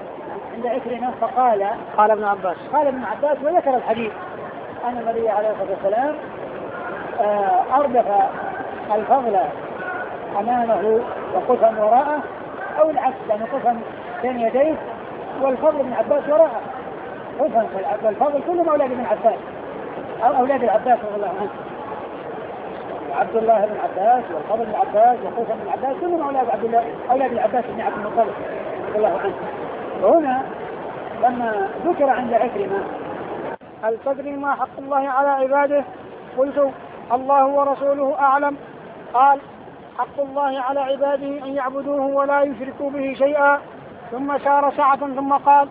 فقال قال ابن عباس وذكر الحديث أن النبي عليه الصلاة والسلام أردف الفضل أمامه وقسم وراءه، أو العكس يعني قسم بين يديه والفضل ابن عباس وراءه. قسم والفضل كلهم أولاد ابن عباس أو أولاد العباس رضي الله عنه. عبد الله بن عباس والفضل بن عباس وقيس بن عباس كلهم أولاد عبد الله، أولاد العباس بن عبد المطلب رضي الله عنه. وهنا لما ذكر عند عكرمة هل تدري ما حق الله على عباده؟ قلت الله ورسوله أعلم. قال حق الله على عباده أن يعبدوه ولا يشركوا به شيئا. ثم سار ساعة ثم قال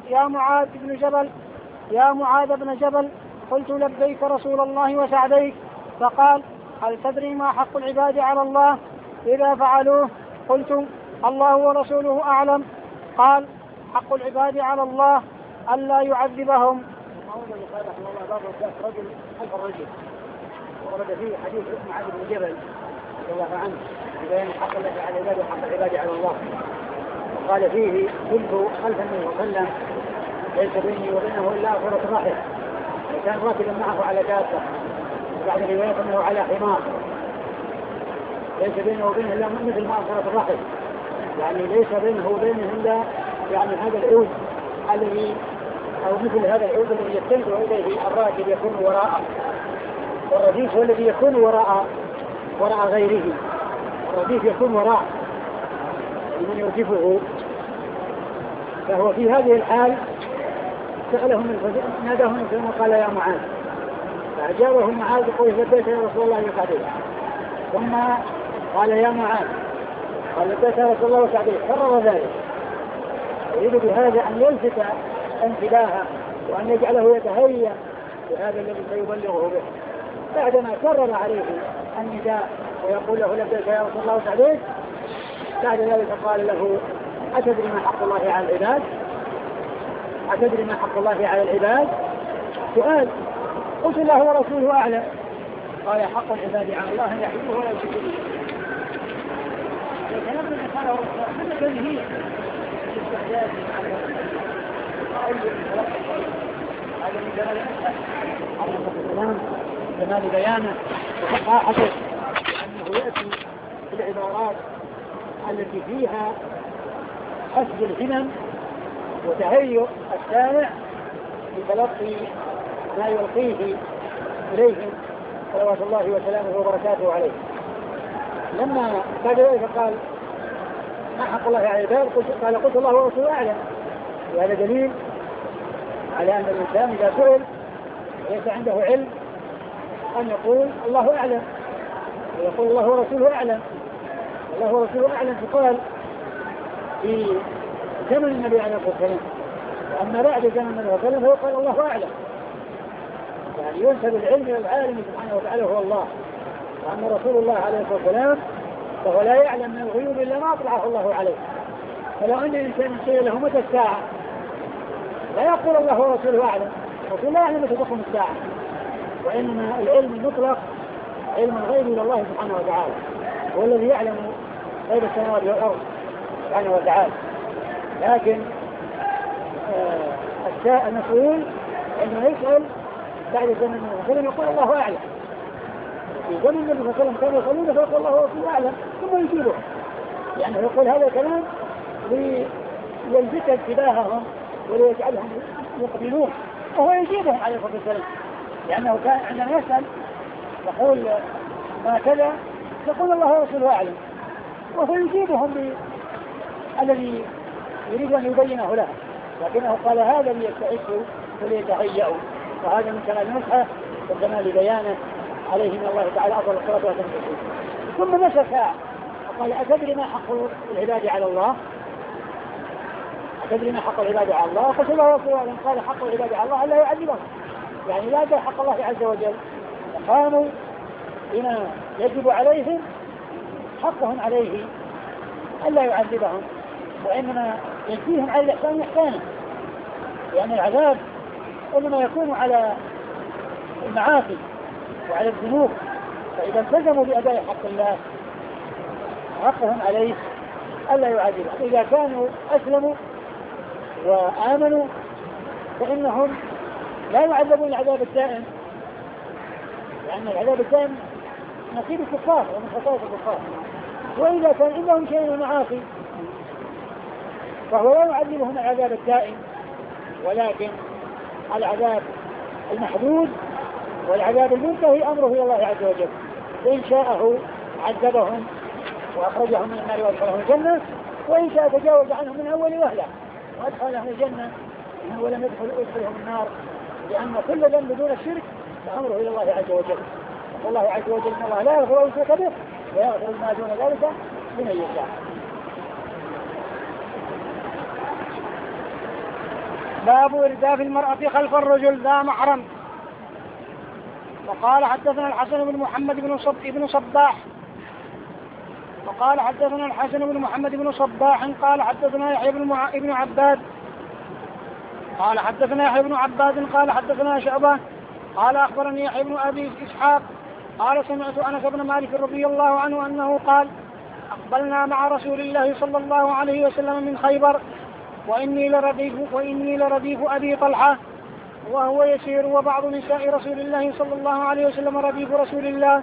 يا معاذ بن جبل قلت لبيك رسول الله وسعديك. فقال هل تدري ما حق العباد على الله إذا فعلوه؟ قلت الله ورسوله أعلم. قال حق العباد على الله ألا يعذبهم. رجل خلف الرجل ورد فيه حديث معاذ بن جبل رضي الله عنه بيان حق الله على العباد وحق العباد على الله. وقال فيه كنت خلف النبي صلى الله عليه وسلم ليس بيني وبينه الا أخرة الرحل، وكان راكبا معه على دابة، وبعد رواية انه على حمار، ليس بينه وبينه الا مثل ما أخرة الرحل، يعني ليس بينه وبينه الا يعني هذا العود الذي أو مثل هذا العود الذي يستند إليه الراكب يكون وراءه، والرديف هو الذي يكون وراء غيره، الرديف يكون وراء لمن يردفه. فهو في هذه الحال سألهم ناداهم ثم قال يا معاذ، فأجابه معاذ بقوله لبيك يا رسول الله وسعديك. ثم قال يا معاذ، قال لبيك يا رسول الله وسعديك، كرر ذلك. يريد بهذا أن يلفت انتباهه وأن يجعله يتهيأ بهذا الذي سيبلغه به. بعدما كرر عليه النداء ويقول له لبيك يا رسول الله وسعديك، بعد ذلك قال له أتدري ما حق الله على العباد؟ أتدري ما حق الله على العباد؟ سؤال. قلت الله ورسوله أعلم. قال حق العباد على الله أن يحبوه ولا يشركوا به. الكلام الذي قاله الرسول من الذي هي الاستحداث هذا من جمال الكلام جمال بيانه وفقاحته، أنه يأتي بالعبارات التي فيها حسب الهمم وتهيؤ السامع لتلقي ما يلقيه إليهم صلوات الله وسلامه وبركاته عليه. لما بعد ذلك قال ما حق الله على العباد؟ قلت الله ورسوله أعلم. وهذا دليل على أن الإنسان إذا سئل ليس عنده علم أن يقول الله أعلم، ويقول الله ورسوله أعلم. الله ورسوله أعلم فقال في زمن النبي عليه الصلاة والسلام، وأما بعد زمن النبي عليه الصلاة والسلام فقال الله أعلم، يعني ينسب العلم إلى العالم سبحانه وتعالى هو الله. وأما رسول الله عليه الصلاة والسلام فهو لا يعلم من الغيوب إلا ما أطلعه الله عليه. فلو أن الإنسان قيل له متى الساعة لا يقول الله ورسوله أعلم، رسول الله يعلم متى تقوم الساعة، وإنما العلم المطلق علم الغيب إلى الله سبحانه وتعالى، هو الذي يعلم غيب السماوات والأرض سبحانه وتعالى. لكن المسؤول عندما يسأل بعد زمن النبي صلى الله عليه وسلم يقول الله أعلم. في زمن النبي صلى الله عليه وسلم كانوا يصلون فيقول الله ورسوله أعلم ثم يجيبه، يعني يقول هذا الكلام ليلفت انتباههم وليجعلهم يقبلون، وهو يجيبهم عليه الصلاة والسلام، لأنه كان عندما يسأل يقول ما كذا يقول الله ورسوله أعلم، وهو يجيبهم الذي يريد أن يبينه له، لكنه قال هذا ليستعدوا وليتهيئوا، وهذا من كمال نصحه وكمال بيانه عليه من الله تعالى أفضل الصلاة والسلام. ثم مشى ساعة وقال أتدري ما حق العباد على الله؟ أتدري ما حق العباد على الله؟ قلت الله ورسوله أعلم. قال حق العباد على الله ألا يعذبهم، يعني لا يدع حق الله عز وجل، فقاموا بما يجب عليهم حقهم عليه ألا يعذبهم، وإنما يجزيهم على الإحسان إحسانا، لأن العذاب إنما يكون على المعاصي وعلى الذنوب، فإذا التزموا بأداء حق الله حقهم عليه ألا يعذبهم. إذا كانوا أسلموا وآمنوا فإنهم لا يعذبون العذاب الدائم، لأن العذاب الدائم نصيب الكفار ومن خصائص الكفار. وإذا كان عندهم شيء من المعاصي فهو لا يعذبهم العذاب الدائم، ولكن العذاب المحدود والعذاب المنتهي أمره إلى الله عز وجل. إن شاءه عذبهم وأخرجهم من النار وأدخلهم الجنة، وإن شاء تجاوز عنهم من أول وهلة وأدخلهم الجنة ولم يدخلهم النار، لأن كل ذنب دون الشرك فأمره إلى الله عز وجل. والله عز وجل إن الله لا يغفر أن يشرك به ويغفر ما دون ذلك لمن يشاء. باب إرداف المرأة خلف الرجل ذا محرم. وقال حدثنا الحسن بن محمد بن صباح وقال حدثنا الحسن بن محمد بن صباح قال حدثنا يحيى بن عباد قال حدثنا يحيى بن عباد قال حدثنا شعبة قال أخبرني يحيى بن أبي إسحاق قال سمعت أنس بن مالك رضي الله عنه أنه قال أقبلنا مع رسول الله صلى الله عليه وسلم من خيبر وإني لرديف أبي طلحة وهو يسير وبعض نساء رسول الله صلى الله عليه وسلم رديف رسول الله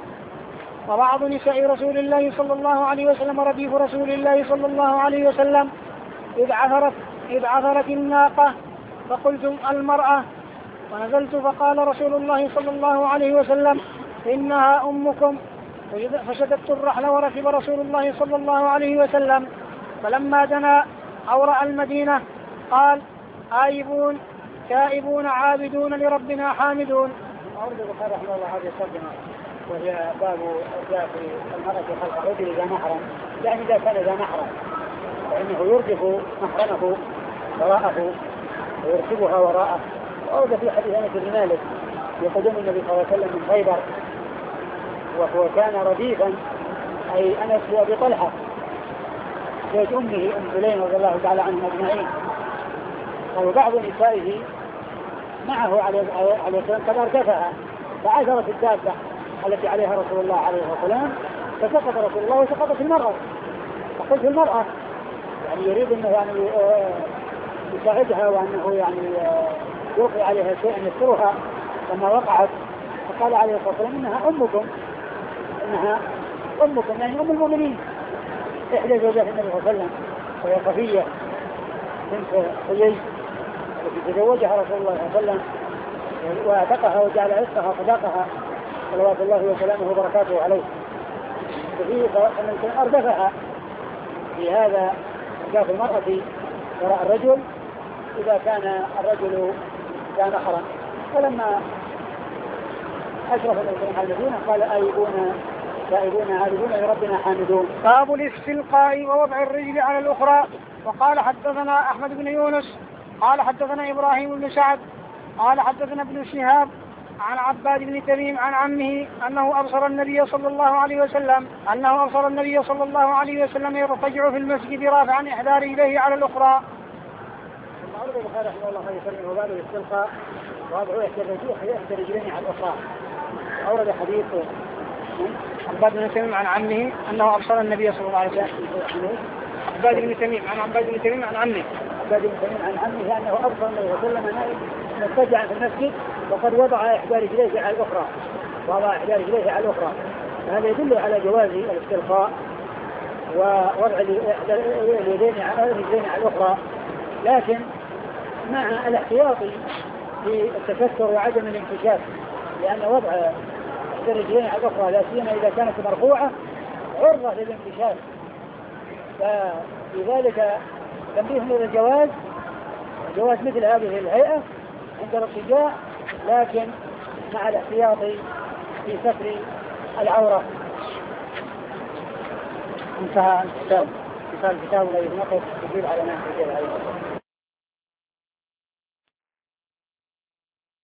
صلى الله عليه وسلم إذ عثرت الناقة فقلت المرأة ونزلت فقال رسول الله صلى الله عليه وسلم إنها أمكم فشددت الرحل وركب رسول الله صلى الله عليه وسلم فلما دنا أو رأى المدينة قال آيبون تائبون عابدون لربنا حامدون. أورد البخاري رحمه الله هذه الترجمة وهي باب إرداف المرأة خلف الرجل إذا محرم، يعني إذا كان إذا محرم فإنه يردف محرمه وراءه ويركبها وراءه. وأورد في حديث أنس بن مالك يقدم النبي صلى الله عليه وسلم من خيبر وهو كان رديفا، أي أنس وأبي طلحة زوج أمه أم سليم رضي الله تعالى عنهم أجمعين، وبعض نسائه معه عليه السلام قد أردفها فعثرت الدابة التي عليها رسول الله عليه السلام فسقط رسول الله وسقطت المرأة. فقلت المرأة يعني يريد أنه يعني يساعدها وأنه يعني يوقي عليها شيء يسترها لما وقعت، فقال عليه الصلاة والسلام إنها أمكم يعني أم المؤمنين، إحدى زوجات النبي صلى الله عليه وسلم وهي صفية بنت حيي التي تزوجها رسول الله صلى الله عليه وسلم وأعتقها وجعل عتقها صداقها صلوات الله وسلامه وبركاته عليه. وفيه أن أردفها في هذا إرداف المرأة وراء الرجل إذا كان الرجل كان محرم. فلما أشرف الإنسان على المدينة قال آيبون تائبون عابدون لربنا حامدون. باب الاستلقاء ووضع الرجل على الأخرى. وقال حدثنا أحمد بن يونس قال حدثنا إبراهيم بن سعد قال حدثنا ابن شهاب عن عباد بن تميم عن عمه أنه أبصر النبي صلى الله عليه وسلم يرتجع في المسجد رافعا إحدى رجليه على الأخرى. أورد البخاري رحمه الله عليه وباب الاستلقاء ووضع إحدى رجليه على الأخرى. أورد حديث عباد بن تميم عن عمه أنه أبصر النبي صلى الله عليه وسلم. عباد بن تميم عن عمه أنه أبصر النبي صلى الله عليه وسلم مضطجعا في المسجد وقد وضع إحدى رجليه على الأخرى. هذا يدل على جواز الاستلقاء ووضع اليدين على الأخرى، لكن مع الاحتياط في التكسر وعدم الانكشاف، لأن وضع الرجلين على الأخرى لا سيما إذا كانت مرفوعة عرضة للانكشاف، فلذلك تنبيه إلى جواز مثل هذه الهيئة عند الارتجاع، لكن مع الاحتياط في ستر العورة. انتهى الكتاب الذي نقص يجيب على ما يجيب عليه.